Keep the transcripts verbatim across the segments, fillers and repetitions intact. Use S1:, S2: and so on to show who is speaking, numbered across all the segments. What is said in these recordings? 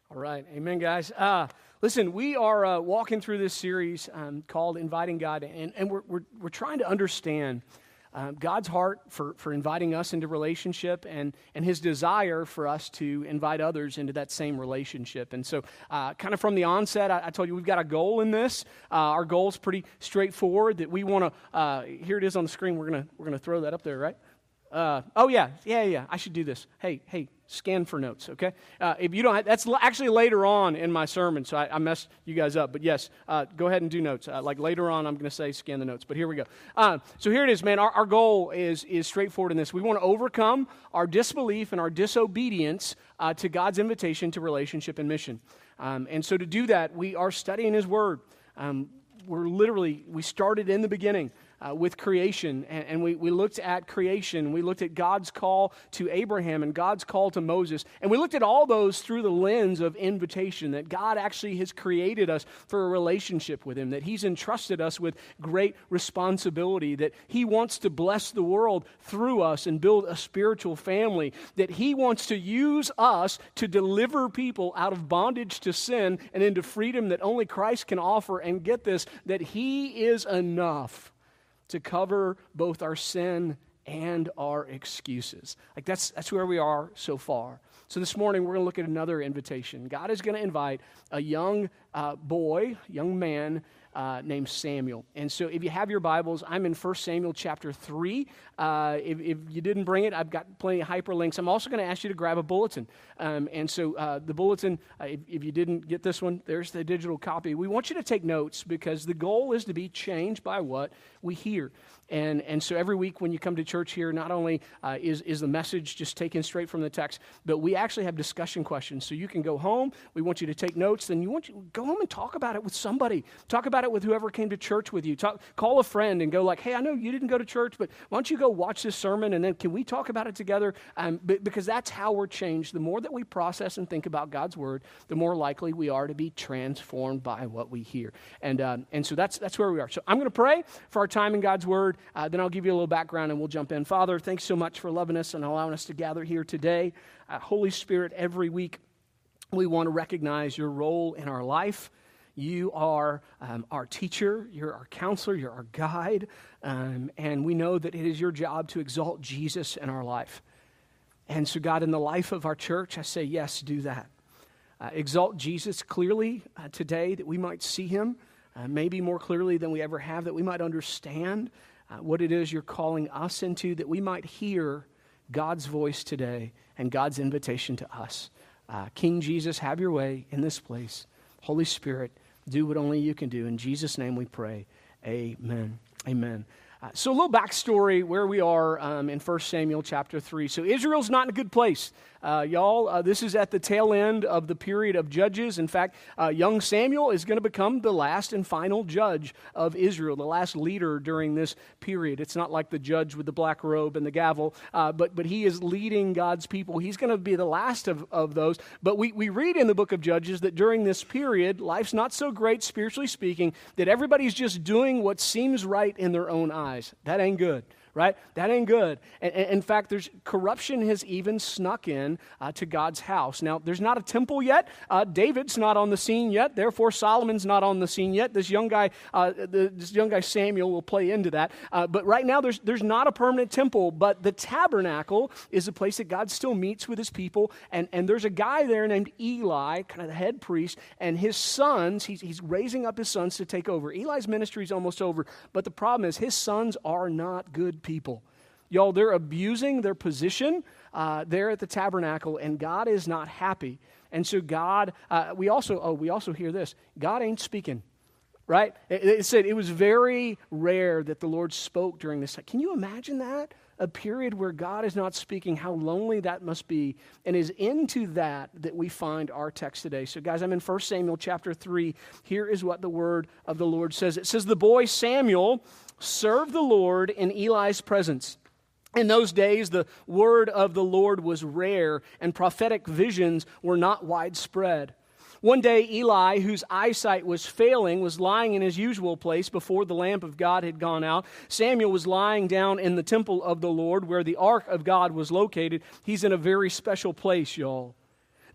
S1: All right. Amen, guys. Uh, listen, we are uh, walking through this series um, called Inviting God, and, and we're, we're, we're trying to understand uh, God's heart for, for inviting us into relationship and, and His desire for us to invite others into that same relationship. And so uh, kind of from the onset, I, I told you we've got a goal in this. Uh, our goal is pretty straightforward, that we want to, uh, here it is on the screen, we're going to we're gonna throw that up there, right? Uh, oh, yeah, yeah, yeah, I should do this. Hey, hey, scan for notes, okay? Uh, if you don't have, that's l- actually later on in my sermon, so I, I messed you guys up. But yes, uh, go ahead and do notes. Uh, like later on, I'm going to say scan the notes, but here we go. Uh, so here it is, man. Our, our goal is, is straightforward in this. We want to overcome our disbelief and our disobedience uh, to God's invitation to relationship and mission. Um, and so to do that, we are studying His Word. Um, we're literally, we started in the beginning. Uh, with creation, and, and we, we looked at creation. We looked at God's call to Abraham and God's call to Moses, and we looked at all those through the lens of invitation, that God actually has created us for a relationship with Him, that He's entrusted us with great responsibility, that He wants to bless the world through us and build a spiritual family, that He wants to use us to deliver people out of bondage to sin and into freedom that only Christ can offer, and get this, that He is enough to cover both our sin and our excuses. Like that's that's where we are so far. So this morning we're going to look at another invitation. God is going to invite a young uh, boy, young man uh, named Samuel. And so if you have your Bibles, I'm in First Samuel chapter three. Uh, if, if you didn't bring it, I've got plenty of hyperlinks. I'm also going to ask you to grab a bulletin. Um, and so uh, the bulletin, uh, if, if you didn't get this one, there's the digital copy. We want you to take notes, because the goal is to be changed by what we hear. And and so every week when you come to church here, not only uh, is, is the message just taken straight from the text, but we actually have discussion questions. So you can go home. We want you to take notes. Then you want you go home and talk about it with somebody. Talk about it with whoever came to church with you. Talk, call a friend and go like, hey, I know you didn't go to church, but why don't you go watch this sermon, and then can we talk about it together? Um, because that's how we're changed. The more that we process and think about God's Word, the more likely we are to be transformed by what we hear. And uh, and so that's that's where we are. So I'm going to pray for our time in God's Word. Uh, then I'll give you a little background and we'll jump in. Father, thanks so much for loving us and allowing us to gather here today. Uh, Holy Spirit, every week we want to recognize your role in our life. You are um, our teacher, you're our counselor, you're our guide, um, and we know that it is your job to exalt Jesus in our life. And so, God, in the life of our church, I say, yes, do that. Uh, exalt Jesus clearly uh, today, that we might see Him, uh, maybe more clearly than we ever have, that we might understand uh, what it is you're calling us into, that we might hear God's voice today and God's invitation to us. Uh, King Jesus, have your way in this place. Holy Spirit, do what only you can do. In Jesus' name we pray. Amen. Amen. Uh, so a little backstory where we are um, in First Samuel chapter three. So Israel's not in a good place. Uh, y'all, uh, this is at the tail end of the period of judges. In fact, uh, young Samuel is going to become the last and final judge of Israel, the last leader during this period. It's not like the judge with the black robe and the gavel, uh, but but he is leading God's people. He's going to be the last of, of those. But we, we read in the book of Judges that during this period, life's not so great, spiritually speaking, that everybody's just doing what seems right in their own eyes. That ain't good. Right? That ain't good. And, and in fact, there's corruption has even snuck in uh, to God's house. Now, there's not a temple yet. Uh, David's not on the scene yet. Therefore, Solomon's not on the scene yet. This young guy, uh, the, this young guy Samuel, will play into that. Uh, but right now, there's there's not a permanent temple. But the tabernacle is a place that God still meets with His people. And and there's a guy there named Eli, kind of the head priest, and his sons. He's he's raising up his sons to take over. Eli's ministry is almost over. But the problem is his sons are not good people. Y'all, they're abusing their position uh, there at the tabernacle, and God is not happy. And so God, uh, we also, oh, we also hear this, God ain't speaking, right? It, it said it was very rare that the Lord spoke during this. Can you imagine that? A period where God is not speaking, how lonely that must be. And is into that that we find our text today. So guys, I'm in First Samuel chapter three. Here is what the word of the Lord says. It says, the boy Samuel served the Lord in Eli's presence. In those days, the word of the Lord was rare, and prophetic visions were not widespread. One day, Eli, whose eyesight was failing, was lying in his usual place before the lamp of God had gone out. Samuel was lying down in the temple of the Lord where the ark of God was located. He's in a very special place, y'all.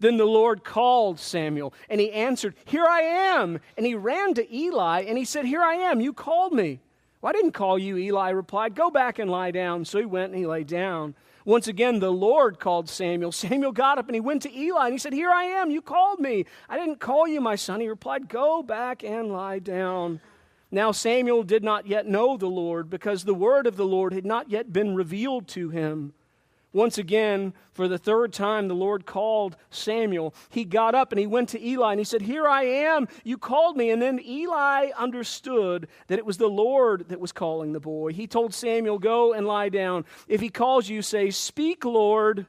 S1: Then the Lord called Samuel, and he answered, "Here I am." And he ran to Eli, and he said, "Here I am, you called me." "Well, I didn't call you," Eli replied. "Go back and lie down." So he went and he lay down. Once again, the Lord called Samuel. Samuel got up and he went to Eli, and he said, "Here I am, you called me." "I didn't call you, my son." He replied, "Go back and lie down." Now Samuel did not yet know the Lord, because the word of the Lord had not yet been revealed to him. Once again, for the third time, the Lord called Samuel. He got up and he went to Eli and he said, "Here I am, you called me." And then Eli understood that it was the Lord that was calling the boy. He told Samuel, "Go and lie down. If he calls you, say, 'Speak, Lord,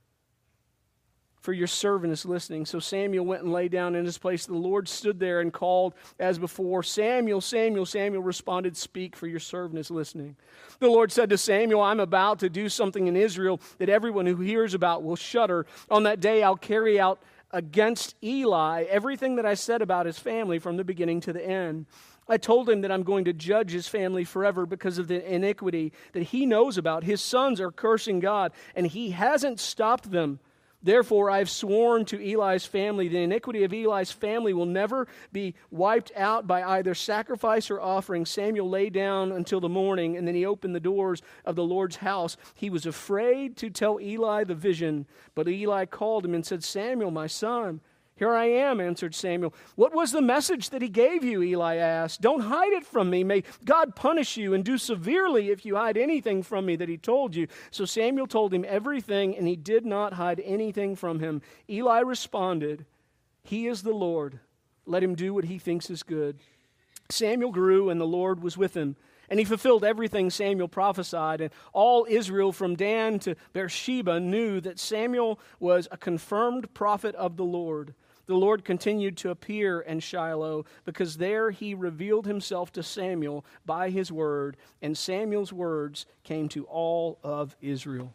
S1: for your servant is listening.'" So Samuel went and lay down in his place. The Lord stood there and called as before, "Samuel, Samuel." Samuel responded, "Speak, for your servant is listening." The Lord said to Samuel, "I'm about to do something in Israel that everyone who hears about will shudder. On that day I'll carry out against Eli everything that I said about his family from the beginning to the end. I told him that I'm going to judge his family forever because of the iniquity that he knows about. His sons are cursing God, and he hasn't stopped them. Therefore, I have sworn to Eli's family, the iniquity of Eli's family will never be wiped out by either sacrifice or offering." Samuel lay down until the morning, and then he opened the doors of the Lord's house. He was afraid to tell Eli the vision, but Eli called him and said, "Samuel, my son." "Here I am," answered Samuel. "What was the message that he gave you?" Eli asked. "Don't hide it from me. May God punish you and do severely if you hide anything from me that he told you." So Samuel told him everything, and he did not hide anything from him. Eli responded, "He is the Lord. Let him do what he thinks is good." Samuel grew, and the Lord was with him. And he fulfilled everything Samuel prophesied. And all Israel from Dan to Beersheba knew that Samuel was a confirmed prophet of the Lord. The Lord continued to appear in Shiloh, because there he revealed himself to Samuel by his word, and Samuel's words came to all of Israel.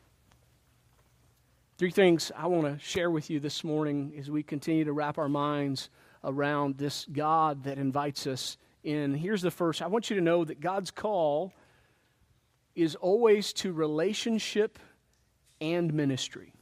S1: Three things I want to share with you this morning as we continue to wrap our minds around this God that invites us in. Here's the first. I want you to know that God's call is always to relationship and ministry.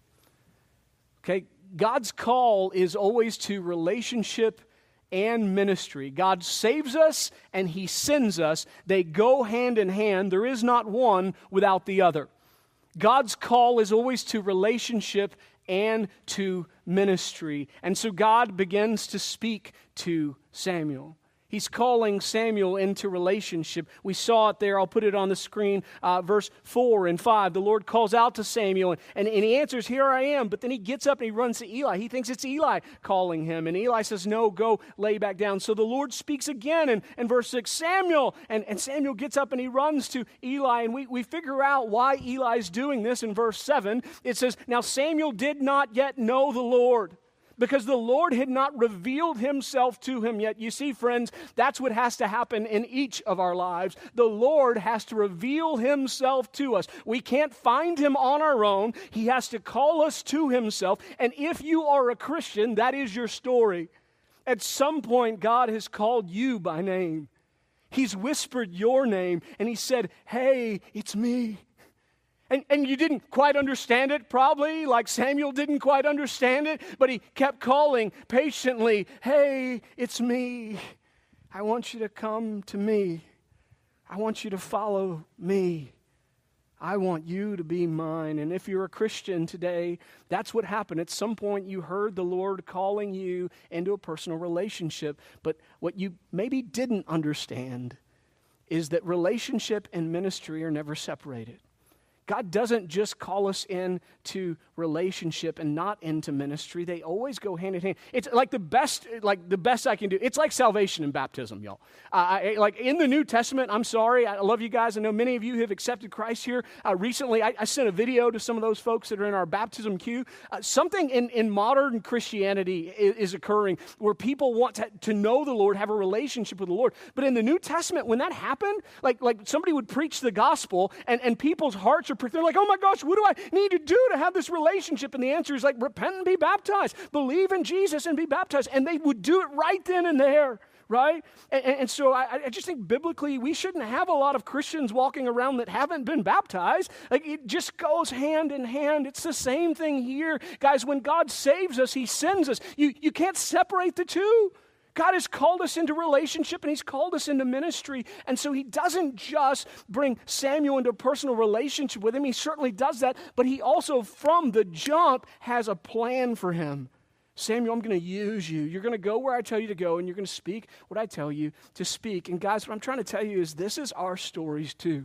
S1: Okay? God's call is always to relationship and ministry. God saves us and he sends us. They go hand in hand. There is not one without the other. God's call is always to relationship and to ministry. And so God begins to speak to Samuel. He's calling Samuel into relationship. We saw it there. I'll put it on the screen. Uh, verse four and five. The Lord calls out to Samuel, and, and, and he answers, "Here I am." But then he gets up and he runs to Eli. He thinks it's Eli calling him. And Eli says, "No, go lay back down." So the Lord speaks again in, in verse six, "Samuel." And, and Samuel gets up and he runs to Eli. And we, we figure out why Eli's doing this in verse seven. It says, "Now Samuel did not yet know the Lord, because the Lord had not revealed himself to him yet." You see, friends, that's what has to happen in each of our lives. The Lord has to reveal himself to us. We can't find him on our own. He has to call us to himself. And if you are a Christian, that is your story. At some point, God has called you by name. He's whispered your name, and he said, "Hey, it's me." And, and you didn't quite understand it, probably, like Samuel didn't quite understand it, but he kept calling patiently, "Hey, it's me. I want you to come to me. I want you to follow me. I want you to be mine." And if you're a Christian today, that's what happened. At some point, you heard the Lord calling you into a personal relationship. But what you maybe didn't understand is that relationship and ministry are never separated. God doesn't just call us into relationship and not into ministry. They always go hand in hand. It's like the best, like the best I can do. It's like salvation and baptism, y'all. Uh, I, like in the New Testament, I'm sorry, I love you guys. I know many of you have accepted Christ here. Uh, recently, I, I sent a video to some of those folks that are in our baptism queue. Uh, something in, in modern Christianity is, is occurring where people want to, to know the Lord, have a relationship with the Lord. But in the New Testament, when that happened, like, like somebody would preach the gospel and, and people's hearts are they're like, "Oh my gosh, what do I need to do to have this relationship?" And the answer is like, repent and be baptized. Believe in Jesus and be baptized. And they would do it right then and there. right? And, and so I, I just think biblically we shouldn't have a lot of Christians walking around that haven't been baptized. Like, it just goes hand in hand. It's the same thing here. Guys, when God saves us, he sends us. You, you can't separate the two. God has called us into relationship and he's called us into ministry. And so he doesn't just bring Samuel into a personal relationship with him. He certainly does that, but he also from the jump has a plan for him. Samuel, I'm going to use you. You're going to go where I tell you to go and you're going to speak what I tell you to speak. And guys, what I'm trying to tell you is this is our stories too.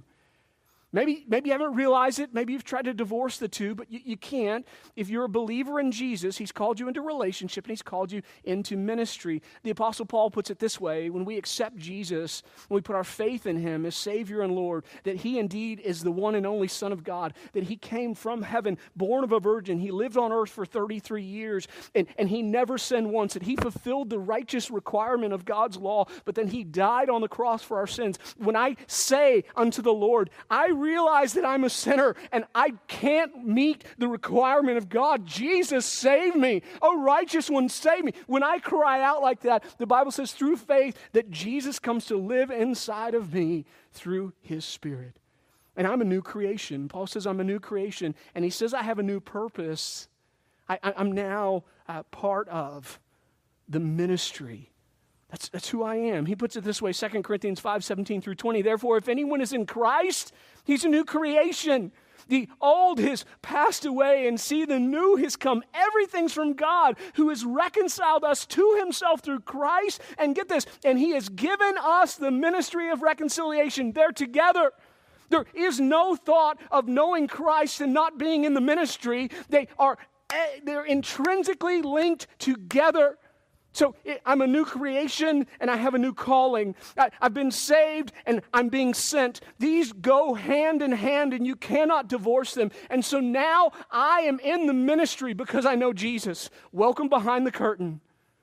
S1: Maybe, maybe you haven't realized it. Maybe you've tried to divorce the two, but you, you can't. If you're a believer in Jesus, he's called you into relationship and he's called you into ministry. The Apostle Paul puts it this way: when we accept Jesus, when we put our faith in him as Savior and Lord, that he indeed is the one and only Son of God, that he came from heaven, born of a virgin. He lived on earth for thirty-three years, and, and he never sinned once, that he fulfilled the righteous requirement of God's law, but then he died on the cross for our sins. When I say unto the Lord, I realize that I'm a sinner and I can't meet the requirement of God. Jesus, save me. Oh, righteous one, save me. When I cry out like that, the Bible says through faith that Jesus comes to live inside of me through his Spirit. And I'm a new creation. Paul says I'm a new creation. And he says I have a new purpose. I, I, I'm now uh, part of the ministry. That's, that's who I am. He puts it this way, Second Corinthians five, seventeen through twenty. Therefore, if anyone is in Christ, he's a new creation. The old has passed away and see the new has come. Everything's from God who has reconciled us to himself through Christ. And get this, and he has given us the ministry of reconciliation. They're together. There is no thought of knowing Christ and not being in the ministry. They are they're intrinsically linked together. So I'm a new creation and I have a new calling. I, I've been saved and I'm being sent. These go hand in hand and you cannot divorce them. And so now I am in the ministry because I know Jesus. Welcome behind the curtain.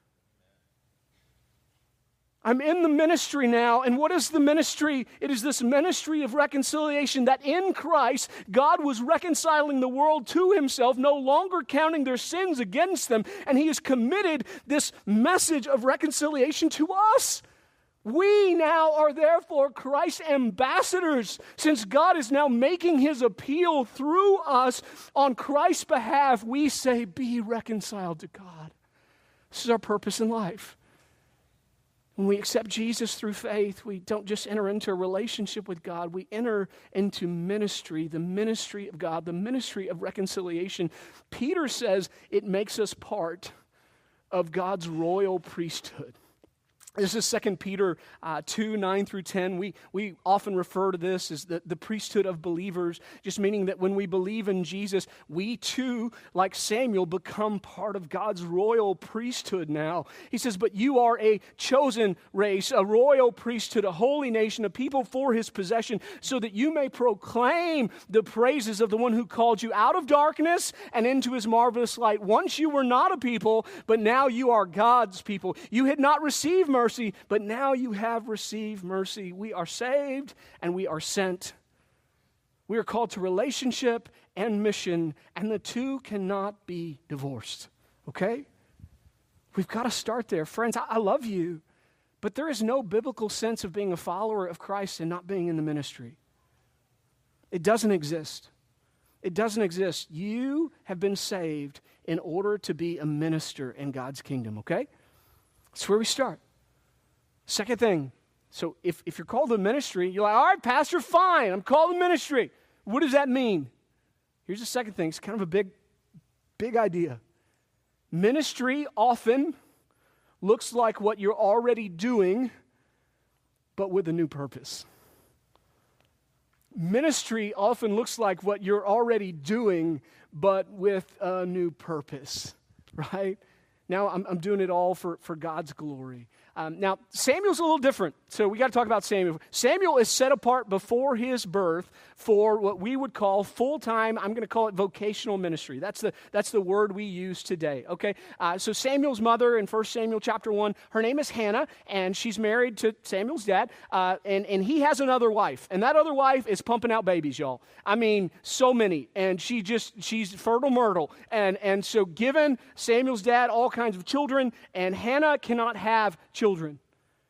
S1: I'm in the ministry now, and what is the ministry? It is this ministry of reconciliation, that in Christ, God was reconciling the world to himself, no longer counting their sins against them, and he has committed this message of reconciliation to us. We now are therefore Christ's ambassadors, since God is now making his appeal through us on Christ's behalf. We say, be reconciled to God. This is our purpose in life. When we accept Jesus through faith, we don't just enter into a relationship with God, we enter into ministry, the ministry of God, the ministry of reconciliation. Peter says it makes us part of God's royal priesthood. This is Second Peter uh, two, nine through ten. We, we often refer to this as the, the priesthood of believers, just meaning that when we believe in Jesus, we too, like Samuel, become part of God's royal priesthood now. He says, but you are a chosen race, a royal priesthood, a holy nation, a people for his possession, so that you may proclaim the praises of the one who called you out of darkness and into his marvelous light. Once you were not a people, but now you are God's people. You had not received mercy. Mercy, but now you have received mercy. We are saved and we are sent. We are called to relationship and mission, and the two cannot be divorced. Okay? We've got to start there. Friends, I, I love you, but there is no biblical sense of being a follower of Christ and not being in the ministry. It doesn't exist. It doesn't exist. You have been saved in order to be a minister in God's kingdom, okay? That's where we start. Second thing, so if, if you're called to ministry, you're like, all right, pastor, fine, I'm called to ministry. What does that mean? Here's the second thing. It's kind of a big, big idea. Ministry often looks like what you're already doing, but with a new purpose. Ministry often looks like what you're already doing, but with a new purpose, right? Now I'm, I'm doing it all for, for God's glory. Um, now, Samuel's a little different, so we got to talk about Samuel. Samuel is set apart before his birth for what we would call full-time, I'm going to call it vocational ministry. That's the that's the word we use today, okay? Uh, so Samuel's mother in First Samuel chapter one, her name is Hannah, and she's married to Samuel's dad, uh, and, and he has another wife, and that other wife is pumping out babies, y'all. I mean, so many, and she just, she's fertile myrtle, and, and so given Samuel's dad all kinds of children, and Hannah cannot have children.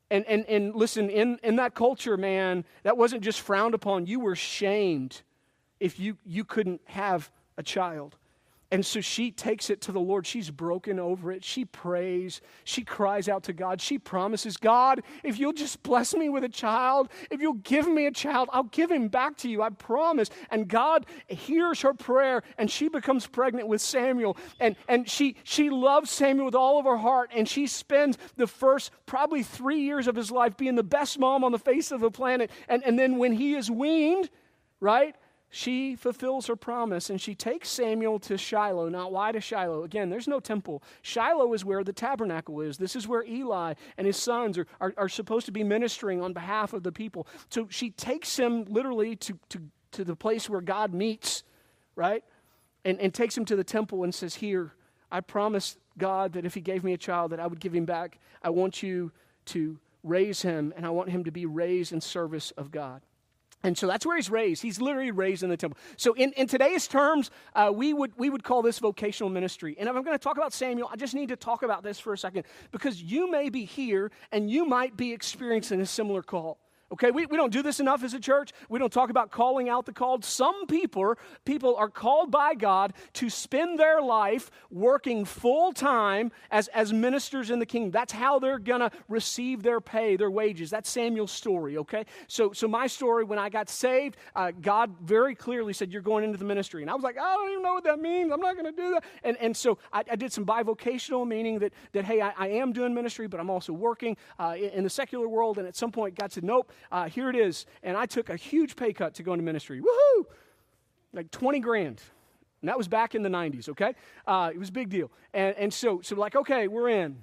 S1: And, and, and listen, in, in that culture, man, that wasn't just frowned upon. You were shamed if you, you couldn't have a child. And so she takes it to the Lord. She's broken over it. She prays. She cries out to God. She promises, God, if you'll just bless me with a child, if you'll give me a child, I'll give him back to you. I promise. And God hears her prayer, and she becomes pregnant with Samuel. And, and she, she loves Samuel with all of her heart, and she spends the first probably three years of his life being the best mom on the face of the planet. And, and then when he is weaned, right, she fulfills her promise, and she takes Samuel to Shiloh. Now, why to Shiloh? Again, there's no temple. Shiloh is where the tabernacle is. This is where Eli and his sons are, are, are supposed to be ministering on behalf of the people. So she takes him literally to, to, to the place where God meets, right? And, and takes him to the temple and says, here, I promised God that if he gave me a child, that I would give him back. I want you to raise him, and I want him to be raised in service of God. And so that's where he's raised. He's literally raised in the temple. So in, in today's terms, uh, we would we would call this vocational ministry. And if I'm going to talk about Samuel, I just need to talk about this for a second, because you may be here and you might be experiencing a similar call. Okay, we, we don't do this enough as a church. We don't talk about calling out the called. Some people, people are called by God to spend their life working full-time as, as ministers in the kingdom. That's how they're going to receive their pay, their wages. That's Samuel's story, okay? So so my story, when I got saved, uh, God very clearly said, you're going into the ministry. And I was like, I don't even know what that means. I'm not going to do that. And and so I, I did some bivocational, meaning that, that hey, I, I am doing ministry, but I'm also working uh, in, in the secular world. And at some point, God said, nope. Uh, here it is. And I took a huge pay cut to go into ministry. Woohoo! Like twenty grand. And that was back in the nineties, okay? Uh, it was a big deal. And and so, so like, okay, we're in.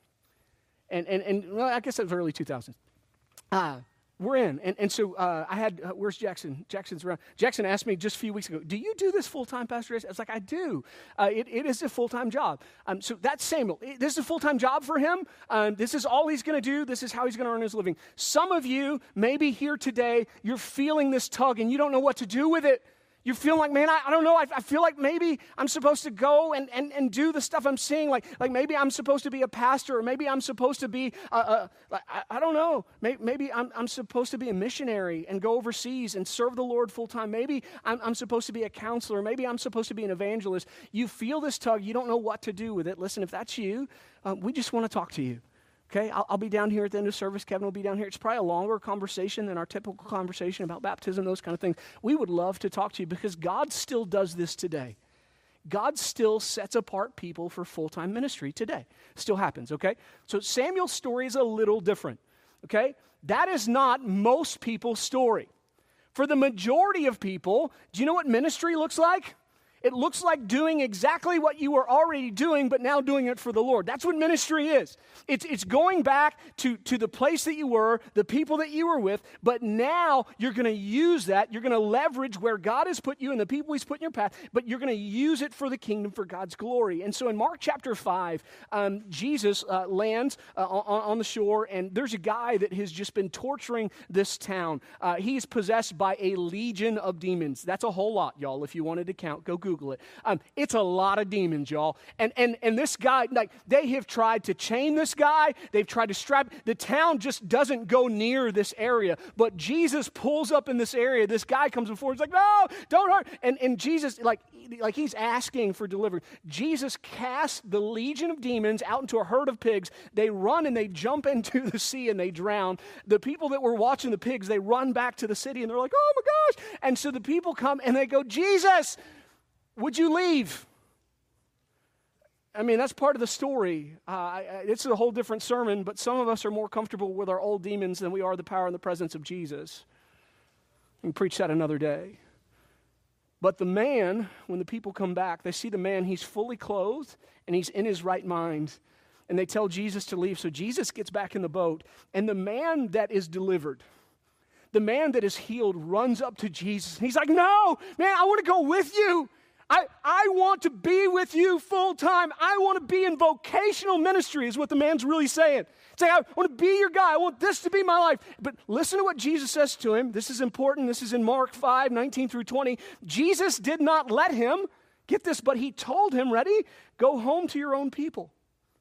S1: And, and, and well, I guess that was early two thousands. Uh, we're in. And, and so uh, I had, uh, where's Jackson? Jackson's around. Jackson asked me just a few weeks ago, do you do this full-time, Pastor Jason? I was like, I do. Uh, it, it is a full-time job. Um, so that's Samuel. It, this is a full-time job for him. Um, this is all he's going to do. This is how he's going to earn his living. Some of you, maybe here today, you're feeling this tug and you don't know what to do with it. You feel like, man, I, I don't know. I, I feel like maybe I'm supposed to go and, and, and do the stuff I'm seeing. Like, like maybe I'm supposed to be a pastor, or maybe I'm supposed to be, a, a, I, I don't know. Maybe, maybe I'm, I'm supposed to be a missionary and go overseas and serve the Lord full time. Maybe I'm, I'm supposed to be a counselor. Maybe I'm supposed to be an evangelist. You feel this tug. You don't know what to do with it. Listen, if that's you, uh, we just want to talk to you. Okay, I'll, I'll be down here at the end of service. Kevin will be down here. It's probably a longer conversation than our typical conversation about baptism, those kind of things. We would love to talk to you because God still does this today. God still sets apart people for full-time ministry today. Still happens, okay? So Samuel's story is a little different, okay? That is not most people's story. For the majority of people, do you know what ministry looks like? It looks like doing exactly what you were already doing, but now doing it for the Lord. That's what ministry is. It's, it's going back to, to the place that you were, the people that you were with, but now you're going to use that. You're going to leverage where God has put you and the people he's put in your path, but you're going to use it for the kingdom, for God's glory. And so in Mark chapter five, um, Jesus uh, lands uh, on, on the shore, and there's a guy that has just been torturing this town. Uh, he's possessed by a legion of demons. That's a whole lot, y'all. If you wanted to count, go Google it. Um, it's a lot of demons, y'all. And and and this guy, like, they have tried to chain this guy. They've tried to strap. The town just doesn't go near this area. But Jesus pulls up in this area. This guy comes before. He's like, no, don't hurt. And and Jesus, like, like he's asking for deliverance. Jesus casts the legion of demons out into a herd of pigs. They run and they jump into the sea and they drown. The people that were watching the pigs, they run back to the city and they're like, oh my gosh. And so the people come and they go, Jesus, would you leave? I mean, that's part of the story. Uh, it's a whole different sermon, but some of us are more comfortable with our old demons than we are the power and the presence of Jesus. We can preach that another day. But the man, when the people come back, they see the man, he's fully clothed, and he's in his right mind. And they tell Jesus to leave. So Jesus gets back in the boat, and the man that is delivered, the man that is healed, runs up to Jesus. And he's like, no, man, I want to go with you. I, I want to be with you full time. I want to be in vocational ministry is what the man's really saying. Say, I want to be your guy. I want this to be my life. But listen to what Jesus says to him. This is important. This is in Mark five, nineteen through twenty. Jesus did not let him, get this, but he told him, ready? Go home to your own people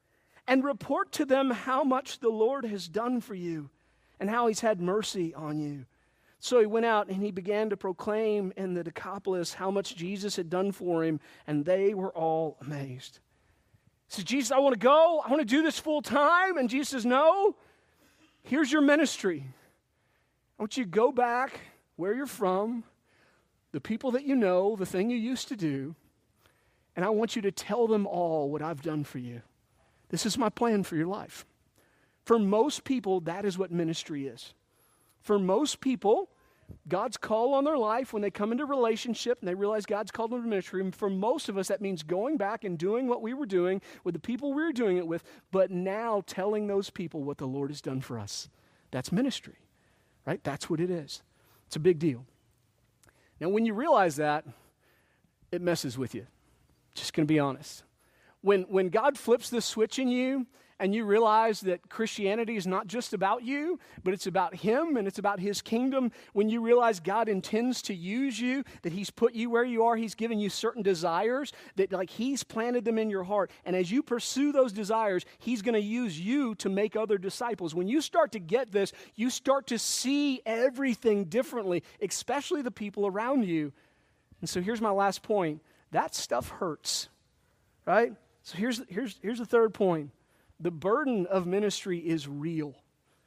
S1: and report to them how much the Lord has done for you and how he's had mercy on you. So he went out and he began to proclaim in the Decapolis how much Jesus had done for him, and they were all amazed. He said, Jesus, I want to go. I want to do this full time. And Jesus says, no, here's your ministry. I want you to go back where you're from, the people that you know, the thing you used to do, and I want you to tell them all what I've done for you. This is my plan for your life. For most people, that is what ministry is. For most people, God's call on their life when they come into relationship and they realize God's called them to ministry. And for most of us, that means going back and doing what we were doing with the people we were doing it with, but now telling those people what the Lord has done for us. That's ministry, right? That's what it is. It's a big deal. Now, when you realize that, it messes with you. Just going to be honest. When, when God flips the switch in you and you realize that Christianity is not just about you, but it's about Him and it's about His kingdom, when you realize God intends to use you, that He's put you where you are, He's given you certain desires, that like He's planted them in your heart, and as you pursue those desires, He's going to use you to make other disciples. When you start to get this, you start to see everything differently, especially the people around you. And so here's my last point. That stuff hurts, right? So here's, here's, here's the third point. The burden of ministry is real.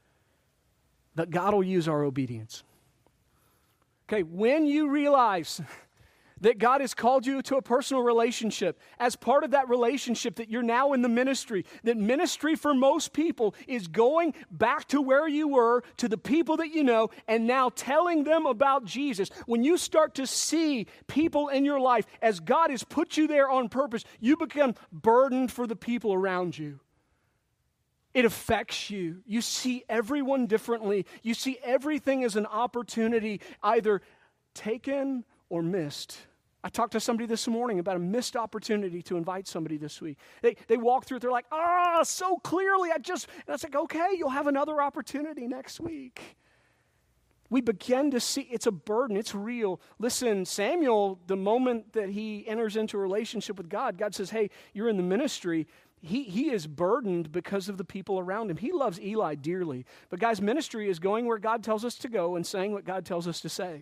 S1: That God will use our obedience. Okay, when you realize that God has called you to a personal relationship, as part of that relationship that you're now in the ministry, that ministry for most people is going back to where you were, to the people that you know, and now telling them about Jesus. When you start to see people in your life as God has put you there on purpose, you become burdened for the people around you. It affects you. You see everyone differently. You see everything as an opportunity, either taken or missed. I talked to somebody this morning about a missed opportunity to invite somebody this week. They they walk through it, they're like, ah, so clearly, I just, and I was like, okay, you'll have another opportunity next week. We begin to see, it's a burden, it's real. Listen, Samuel, the moment that he enters into a relationship with God, God says, hey, you're in the ministry. He, he is burdened because of the people around him. He loves Eli dearly. But guys, ministry is going where God tells us to go and saying what God tells us to say.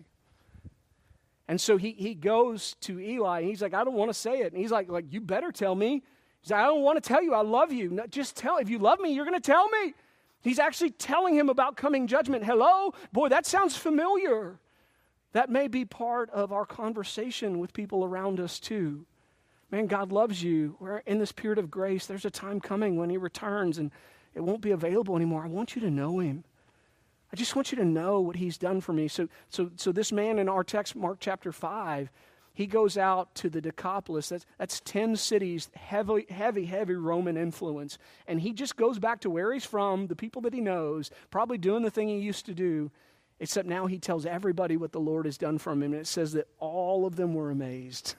S1: And so he, he goes to Eli, and he's like, I don't want to say it. And he's like, like, you better tell me. He's like, I don't want to tell you. I love you. No, just tell. If you love me, you're going to tell me. He's actually telling him about coming judgment. Hello? Boy, that sounds familiar. That may be part of our conversation with people around us too. Man, God loves you. We're in this period of grace. There's a time coming when He returns, and it won't be available anymore. I want you to know Him. I just want you to know what He's done for me. So, so, so this man in our text, Mark chapter five, he goes out to the Decapolis. That's, that's ten cities, heavy, heavy, heavy Roman influence. And he just goes back to where he's from, the people that he knows, probably doing the thing he used to do, except now he tells everybody what the Lord has done for him. And it says that all of them were amazed.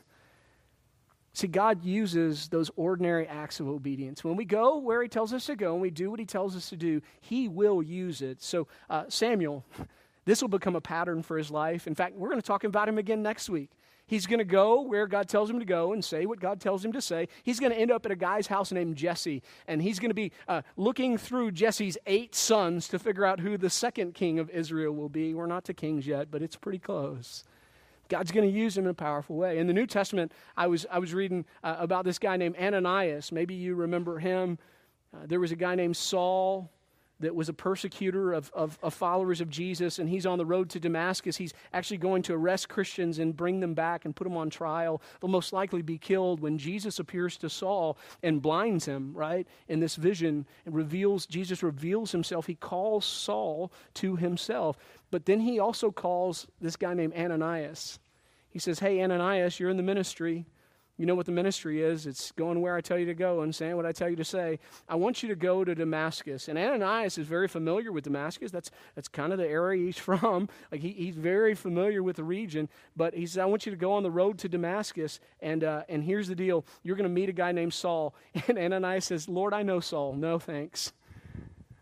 S1: See, God uses those ordinary acts of obedience. When we go where He tells us to go and we do what He tells us to do, He will use it. So uh, Samuel, this will become a pattern for his life. In fact, we're going to talk about him again next week. He's going to go where God tells him to go and say what God tells him to say. He's going to end up at a guy's house named Jesse, and he's going to be uh, looking through Jesse's eight sons to figure out who the second king of Israel will be. We're not to kings yet, but it's pretty close. God's going to use him in a powerful way. In the New Testament, I was I was reading uh, about this guy named Ananias. Maybe you remember him. Uh, there was a guy named Saul that was a persecutor of, of, of followers of Jesus, and he's on the road to Damascus. He's actually going to arrest Christians and bring them back and put them on trial. They'll most likely be killed when Jesus appears to Saul and blinds him, right? In this vision, and reveals, Jesus reveals himself. He calls Saul to himself. But then he also calls this guy named Ananias. He says, hey, Ananias, you're in the ministry. You know what the ministry is. It's going where I tell you to go and saying what I tell you to say. I want you to go to Damascus. And Ananias is very familiar with Damascus. That's that's kind of the area he's from. Like he, he's very familiar with the region. But he says, I want you to go on the road to Damascus. And uh, and here's the deal. You're going to meet a guy named Saul. And Ananias says, Lord, I know Saul. No, thanks.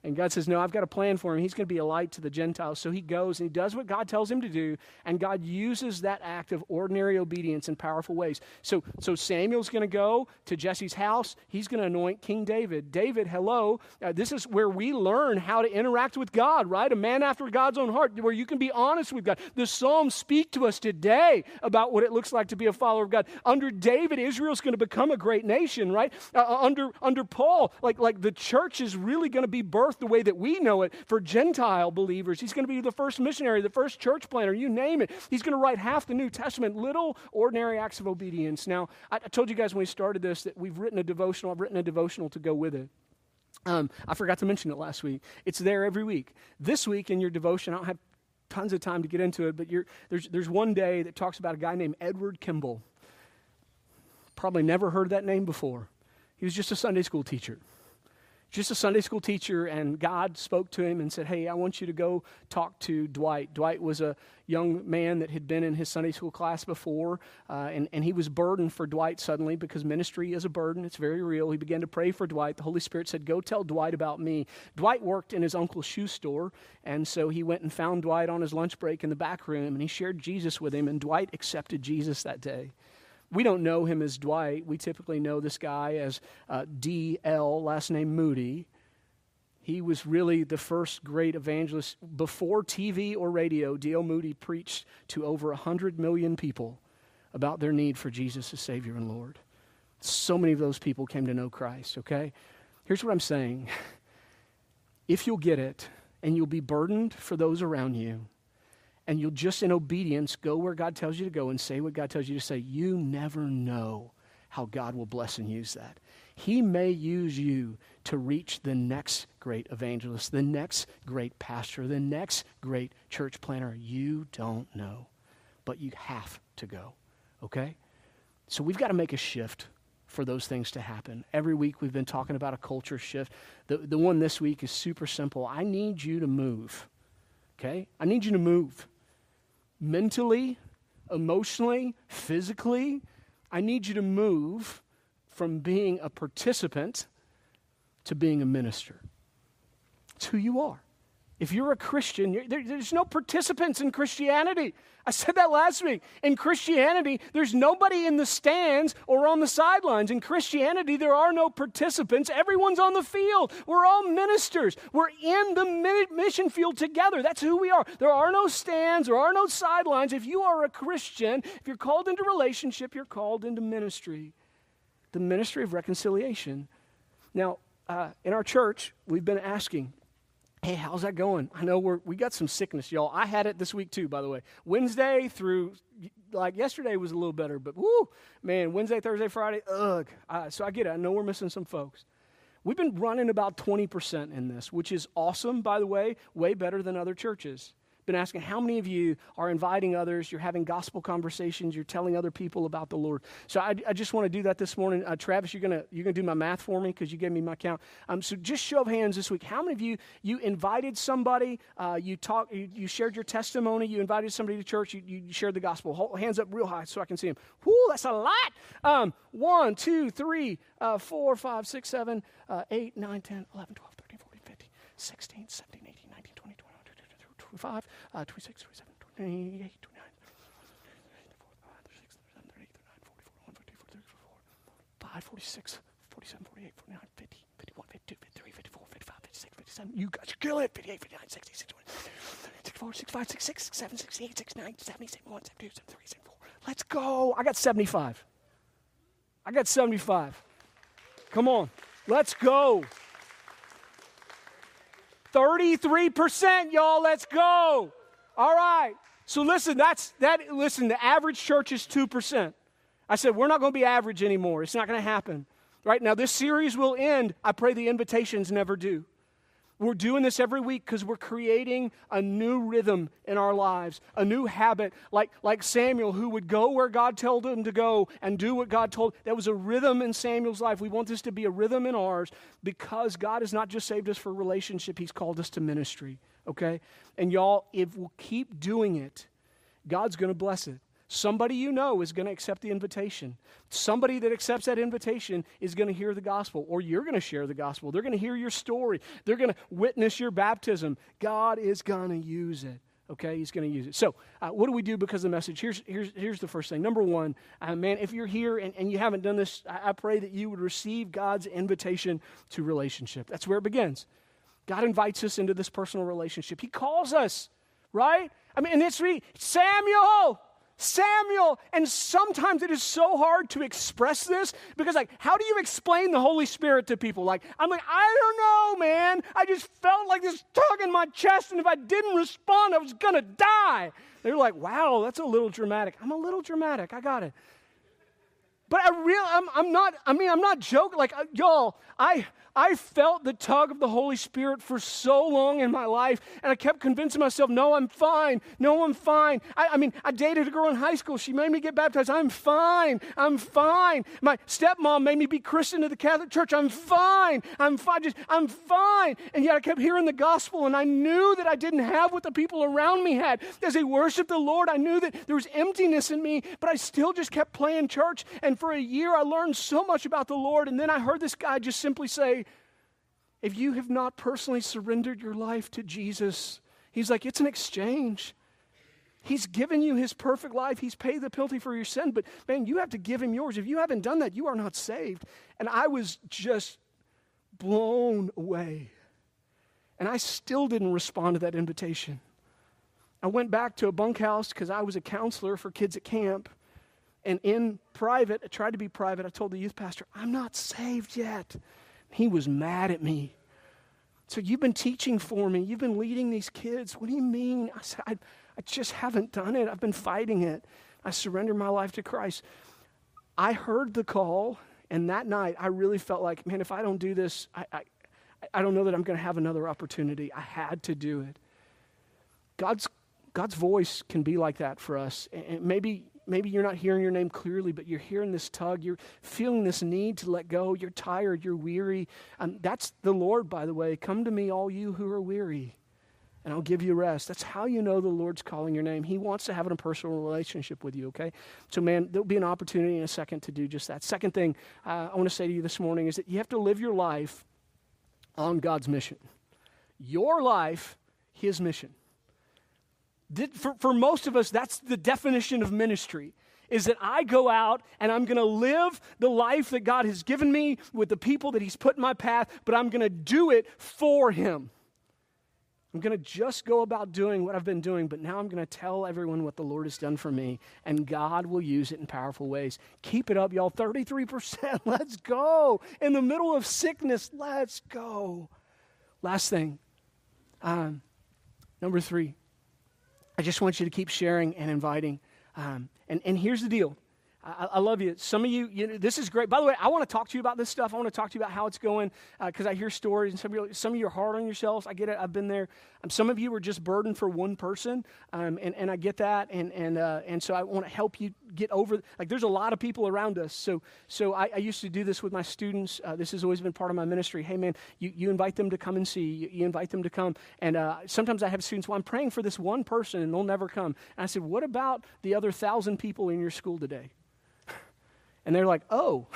S1: And God says, no, I've got a plan for him. He's going to be a light to the Gentiles. So he goes and he does what God tells him to do, and God uses that act of ordinary obedience in powerful ways. So, so Samuel's going to go to Jesse's house. He's going to anoint King David. David, hello. Uh, this is where we learn how to interact with God, right? A man after God's own heart, where you can be honest with God. The Psalms speak to us today about what it looks like to be a follower of God. Under David, Israel's going to become a great nation, right? Uh, under, under Paul, like, like the church is really going to be birthed the way that we know it for Gentile believers. He's going to be the first missionary, the first church planter, you name it. He's going to write half the New Testament, little ordinary acts of obedience. Now, I, I told you guys when we started this that we've written a devotional. I've written a devotional to go with it. Um, I forgot to mention it last week. It's there every week. This week in your devotion, I don't have tons of time to get into it, but you're, there's, there's one day that talks about a guy named Edward Kimball. Probably never heard that name before. He was just a Sunday school teacher. Just a Sunday school teacher, and God spoke to him and said, hey, I want you to go talk to Dwight. Dwight was a young man that had been in his Sunday school class before, uh, and, and he was burdened for Dwight suddenly because ministry is a burden. It's very real. He began to pray for Dwight. The Holy Spirit said, go tell Dwight about me. Dwight worked in his uncle's shoe store, and so he went and found Dwight on his lunch break in the back room, and he shared Jesus with him, and Dwight accepted Jesus that day. We don't know him as Dwight. We typically know this guy as uh, D L, last name Moody. He was really the first great evangelist. Before T V or radio, D L Moody preached to over one hundred million people about their need for Jesus as Savior and Lord. So many of those people came to know Christ, okay? Here's what I'm saying. If you'll get it, and you'll be burdened for those around you, and you'll just in obedience go where God tells you to go and say what God tells you to say, you never know how God will bless and use that. He may use you to reach the next great evangelist, the next great pastor, the next great church planter. You don't know, but you have to go, okay? So we've got to make a shift for those things to happen. Every week we've been talking about a culture shift. The, the one this week is super simple. I need you to move, okay? I need you to move. Mentally, emotionally, physically, I need you to move from being a participant to being a minister. It's who you are. If you're a Christian, you're, there, there's no participants in Christianity. I said that last week. In Christianity, there's nobody in the stands or on the sidelines. In Christianity, there are no participants. Everyone's on the field. We're all ministers. We're in the mission field together. That's who we are. There are no stands. There are no sidelines. If you are a Christian, if you're called into relationship, you're called into ministry. The ministry of reconciliation. Now, uh, in our church, we've been asking, hey, how's that going? I know we're, we got some sickness, y'all. I had it this week too, by the way. Wednesday through, like yesterday was a little better, but whoo, man, Wednesday, Thursday, Friday, ugh. Uh, so I get it. I know we're missing some folks. We've been running about twenty percent in this, which is awesome, by the way, way better than other churches. Been asking how many of you are inviting others, you're having gospel conversations, you're telling other people about the Lord. So I, I just want to do that this morning. Uh, Travis, you're going to you're gonna do my math for me because you gave me my count. Um, so just show of hands this week. How many of you, you invited somebody, uh, you, talk, you you shared your testimony, you invited somebody to church, you, you shared the gospel. Hold, hands up real high so I can see them. Whoo, that's a lot. Um, one, two, three, uh, four, five, six, seven, uh, eight, nine, ten, eleven, twelve, thirteen, fourteen, fifteen, sixteen, seventeen, eighteen, nineteen, twenty, twenty-one, twenty-five, uh, twenty-six, twenty-seven, twenty-eight, twenty-nine, forty-five, forty-six, forty-seven, forty-eight, forty-nine, fifty, fifty-one, fifty-two, fifty-three, fifty-four, fifty-five, fifty-six, fifty-seven. You guys kill it. fifty-eight, fifty-nine, sixty, sixty-one, sixty-four, sixty-five, sixty-six, sixty-seven, sixty-eight, sixty-nine, seventy, seventy-one, seventy-two, seventy-three, seventy-four. Let's go. I got seventy-five. I got seventy-five. Come on. Let's go. thirty-three percent, y'all. Let's go. All right. So listen, that's that. Listen, the average church is two percent. I said, we're not going to be average anymore. It's not going to happen. Right now, this series will end. I pray the invitations never do. We're doing this every week because we're creating a new rhythm in our lives, a new habit, like, like Samuel, who would go where God told him to go and do what God told. That was a rhythm in Samuel's life. We want this to be a rhythm in ours because God has not just saved us for relationship. He's called us to ministry, okay? And y'all, if we'll keep doing it, God's going to bless it. Somebody you know is going to accept the invitation. Somebody that accepts that invitation is going to hear the gospel, or you're going to share the gospel. They're going to hear your story. They're going to witness your baptism. God is going to use it. Okay, he's going to use it. So uh, what do we do because of the message? Here's, here's, here's the first thing. Number one, uh, man, if you're here and, and you haven't done this, I, I pray that you would receive God's invitation to relationship. That's where it begins. God invites us into this personal relationship. He calls us, right? I mean, and it's me, Samuel, Samuel. And sometimes it is so hard to express this because, like, how do you explain the Holy Spirit to people? Like, I'm like, I don't know, man. I just felt like this tug in my chest, and if I didn't respond, I was going to die. They're like, wow, that's a little dramatic. I'm a little dramatic. I got it. But I really, I'm, I'm not, I mean, I'm not joking. Like, uh, y'all, I... I felt the tug of the Holy Spirit for so long in my life, and I kept convincing myself, no, I'm fine. No, I'm fine. I, I mean, I dated a girl in high school. She made me get baptized. I'm fine. I'm fine. My stepmom made me be christened to the Catholic Church. I'm fine. I'm fine. Just, I'm fine. And yet I kept hearing the gospel, and I knew that I didn't have what the people around me had. As they worshiped the Lord, I knew that there was emptiness in me, but I still just kept playing church. And for a year, I learned so much about the Lord, and then I heard this guy just simply say, if you have not personally surrendered your life to Jesus, he's like, it's an exchange. He's given you his perfect life. He's paid the penalty for your sin, but man, you have to give him yours. If you haven't done that, you are not saved. And I was just blown away. And I still didn't respond to that invitation. I went back to a bunkhouse because I was a counselor for kids at camp. And in private, I tried to be private, I told the youth pastor, I'm not saved yet. He was mad at me. So you've been teaching for me. You've been leading these kids. What do you mean? I said, I, I just haven't done it. I've been fighting it. I surrendered my life to Christ. I heard the call, and that night I really felt like, man, if I don't do this, I, I, I don't know that I'm going to have another opportunity. I had to do it. God's, God's voice can be like that for us. And maybe Maybe you're not hearing your name clearly, but you're hearing this tug. You're feeling this need to let go. You're tired. You're weary. Um, that's the Lord, by the way. Come to me, all you who are weary, and I'll give you rest. That's how you know the Lord's calling your name. He wants to have a personal relationship with you, okay? So, man, there'll be an opportunity in a second to do just that. Second thing uh, I want to say to you this morning is that you have to live your life on God's mission. Your life, his mission. For, for most of us, that's the definition of ministry, is that I go out and I'm going to live the life that God has given me with the people that he's put in my path, but I'm going to do it for him. I'm going to just go about doing what I've been doing, but now I'm going to tell everyone what the Lord has done for me, and God will use it in powerful ways. Keep it up, y'all. thirty-three percent. Let's go. In the middle of sickness, let's go. Last thing, um, number three. I just want you to keep sharing and inviting. Um, and, and here's the deal. I, I love you. Some of you, you know, this is great. By the way, I want to talk to you about this stuff. I want to talk to you about how it's going because uh, I hear stories. And some of, you, some of you are hard on yourselves. I get it. I've been there. Um, some of you are just burdened for one person, um, and, and I get that. And and uh, and so I want to help you get over. Like, there's a lot of people around us. So so I, I used to do this with my students. Uh, this has always been part of my ministry. Hey, man, you, you invite them to come and see. You, you invite them to come. And uh, sometimes I have students, well, I'm praying for this one person, and they'll never come. And I said, what about the other thousand people in your school today? And they're like, oh,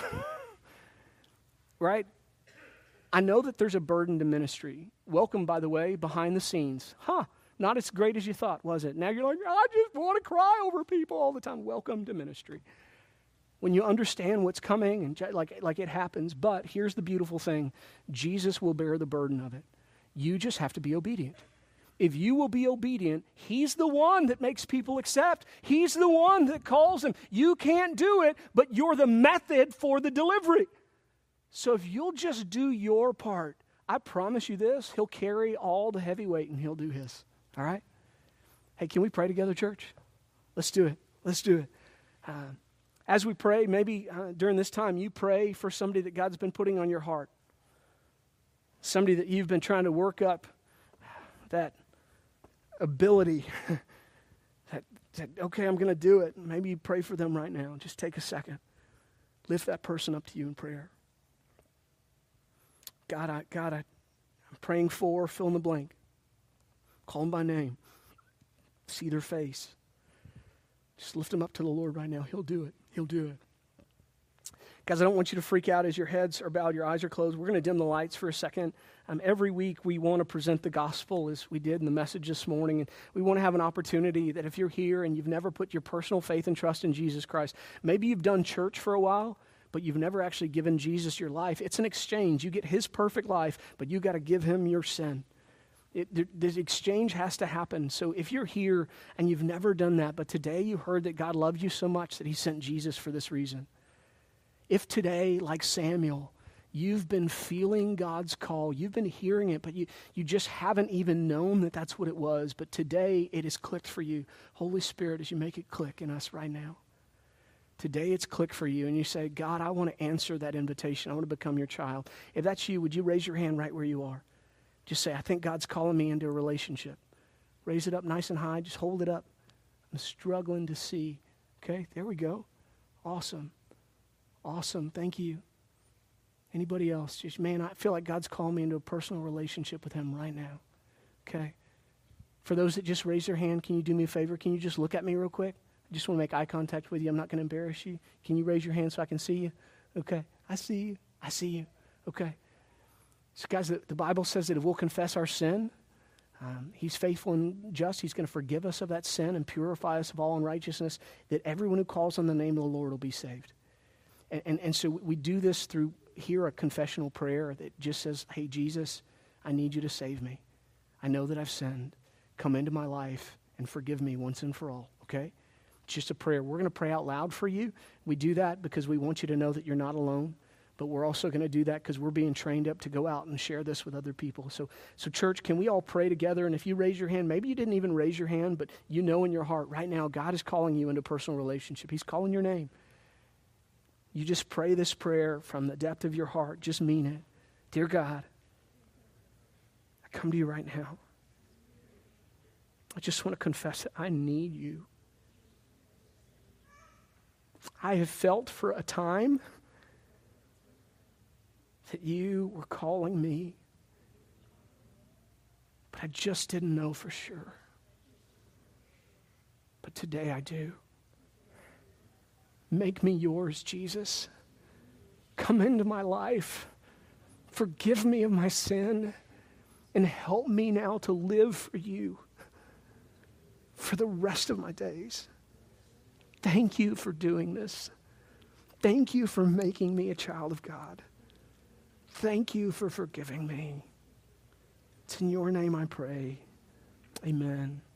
S1: right? I know that there's a burden to ministry. Welcome, by the way, behind the scenes. Huh, not as great as you thought, was it? Now you're like, I just want to cry over people all the time. Welcome to ministry. When you understand what's coming, and like, like it happens, but here's the beautiful thing. Jesus will bear the burden of it. You just have to be obedient. If you will be obedient, he's the one that makes people accept. He's the one that calls them. You can't do it, but you're the method for the delivery. So if you'll just do your part, I promise you this, he'll carry all the heavy weight and he'll do his. All right? Hey, can we pray together, church? Let's do it. Let's do it. Uh, as we pray, maybe uh, during this time, you pray for somebody that God's been putting on your heart. Somebody that you've been trying to work up that ability that, that, okay, I'm going to do it. Maybe you pray for them right now. Just take a second. Lift that person up to you in prayer. God, I, God, I, I'm praying for, fill in the blank. Call them by name. See their face. Just lift them up to the Lord right now. He'll do it. He'll do it. Guys, I don't want you to freak out as your heads are bowed, your eyes are closed. We're going to dim the lights for a second. Um, every week we want to present the gospel as we did in the message this morning. And we want to have an opportunity that if you're here and you've never put your personal faith and trust in Jesus Christ, maybe you've done church for a while, but you've never actually given Jesus your life. It's an exchange. You get his perfect life, but you got to give him your sin. It, the, the exchange has to happen. So if you're here and you've never done that, but today you heard that God loved you so much that he sent Jesus for this reason. If today, like Samuel, you've been feeling God's call, you've been hearing it, but you, you just haven't even known that that's what it was, but today it has clicked for you. Holy Spirit, as you make it click in us right now. Today it's clicked for you, and you say, God, I want to answer that invitation. I want to become your child. If that's you, would you raise your hand right where you are? Just say, I think God's calling me into a relationship. Raise it up nice and high. Just hold it up. I'm struggling to see. Okay, there we go. Awesome. Awesome. Thank you. Anybody else? Just, man, I feel like God's calling me into a personal relationship with him right now. Okay. For those that just raise their hand, can you do me a favor? Can you just look at me real quick? I just want to make eye contact with you. I'm not going to embarrass you. Can you raise your hand so I can see you? Okay. I see you. I see you. Okay. So guys, the, the Bible says that if we'll confess our sin, um, he's faithful and just. He's going to forgive us of that sin and purify us of all unrighteousness, that everyone who calls on the name of the Lord will be saved. And, and, and so we do this through here a confessional prayer that just says, hey, Jesus, I need you to save me. I know that I've sinned. Come into my life and forgive me once and for all, okay? It's just a prayer. We're going to pray out loud for you. We do that because we want you to know that you're not alone, but we're also going to do that because we're being trained up to go out and share this with other people. So, so church, can we all pray together? And if you raise your hand, maybe you didn't even raise your hand, but you know in your heart right now, God is calling you into a personal relationship. He's calling your name. You just pray this prayer from the depth of your heart. Just mean it. Dear God, I come to you right now. I just want to confess that I need you. I have felt for a time that you were calling me, but I just didn't know for sure. But today I do. Make me yours, Jesus. Come into my life. Forgive me of my sin and help me now to live for you for the rest of my days. Thank you for doing this. Thank you for making me a child of God. Thank you for forgiving me. It's in your name I pray. Amen.